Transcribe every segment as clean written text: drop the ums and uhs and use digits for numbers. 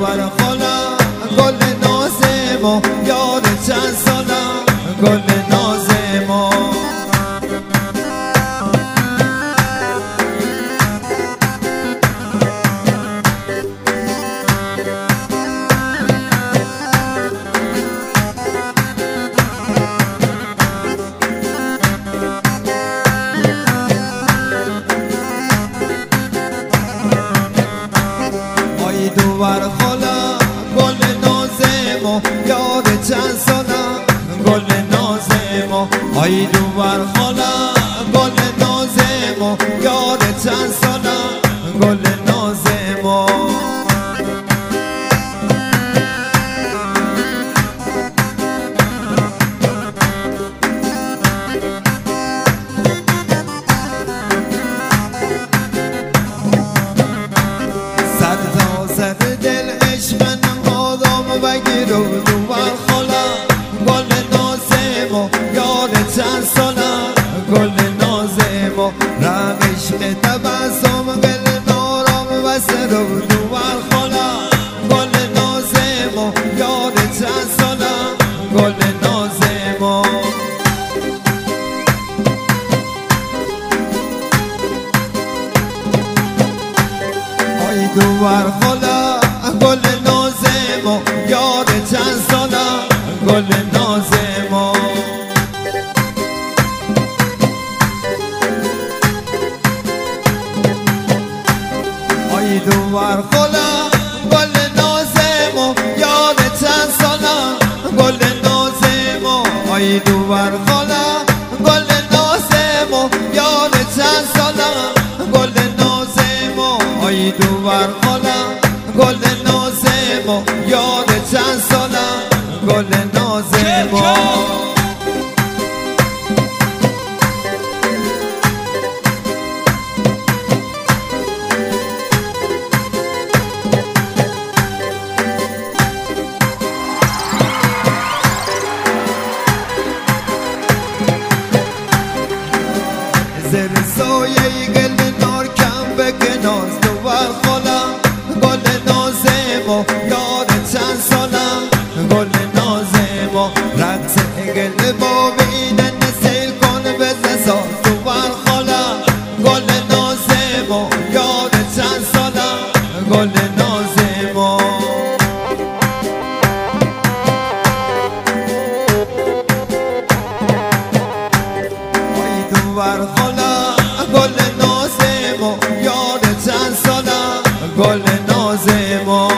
دوباره خلا گل نازمو یاد چند سالم گل نازمو دوباره خلا گل نازمو یاد چند سالم گل نازمو آی دوباره خلا گل نازمو یاد چند سالم گل نازمو بگیرو دوباره خلا گل نازمو یاد چند سالم گل نازمو رم عشق تبسم گل نارام بسته رو دوباره خلا گل نازمو یاد چند سالم گل نازمو آی دوباره خلا گل نازمو یاد چند سالم گل نازمو آی دوباره خلا گل نازمو یاد چند سالم گل نازمو آی دوباره خلا گل نازمو یاد چند سالم گل نازمو آی دوباره خلا گل نازمو یاد چند سالم گل نازمو زیر سایه گل نار کم بکناز دوباره خلا گل نازمو یاد چند سالم گل نازمو رقص گل با بیدن سیل کن بزن ساز دوباره خلا گل نازمو یاد چند سالم گل نازمو آی دوباره خلا گل نازمو یاد چند سالم گل نازمو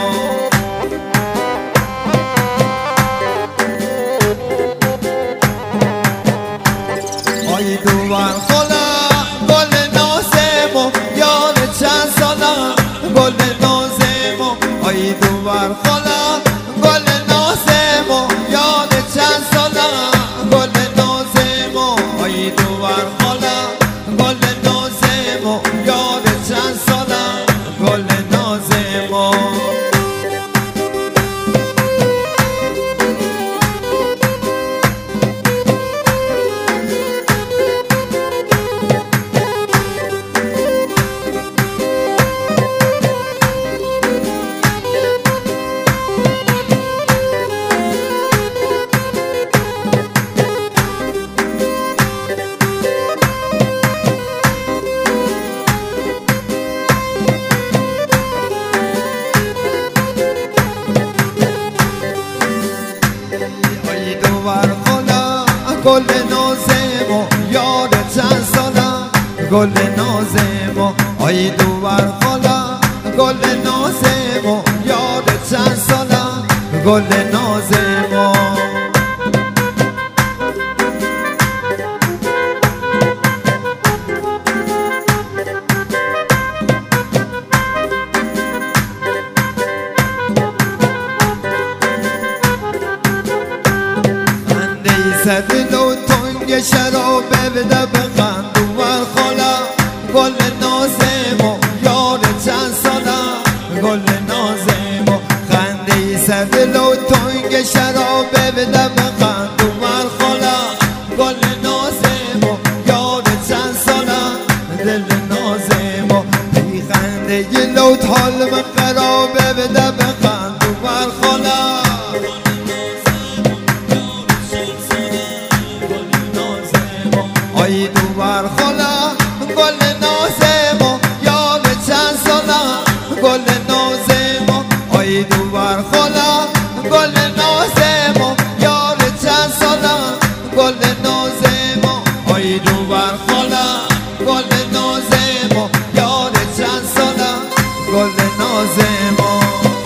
آی دوباره خلا گل نازمو یاد چند سالم گل نازمو آی دوباره خلا گل نازمو یاد چند سالم گل نازمو آی دوباره خلا گل نازمو یاد چند سالم گل نازمو دوباره خلا گل نازمو یاد چند سالم گل نازمو آی دوباره خلا گل نازمو یاد چند سالم گل نازمو سدل و تنگ شراب بده بخند دوباره خلا گل نازمو یاد چند سالم گل نازمو خنده سدل و تنگ شراب بده بخند دوباره خلا گل نازمو یاد چند سالم دل نازمو بی خنده لوت حال من خرابه بده بخند دوبر خلا گل نازمو یاد چند سالا گل نازمو آی دوبر خلا گل نازمو یاد چند سالا گل نازمو آی دوبر خلا گل نازمو یاد چند سالا گل نازمو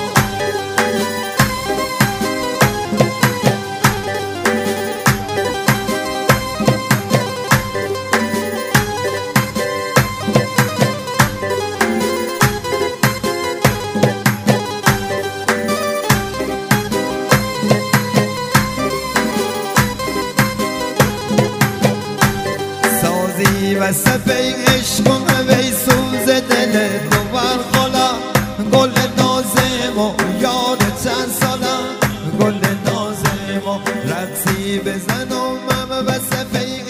و سفه عشقم وی سوز دل دوبر خلا گل نازمو یاد چند سالا گل نازمو رقصی بزنم و سفه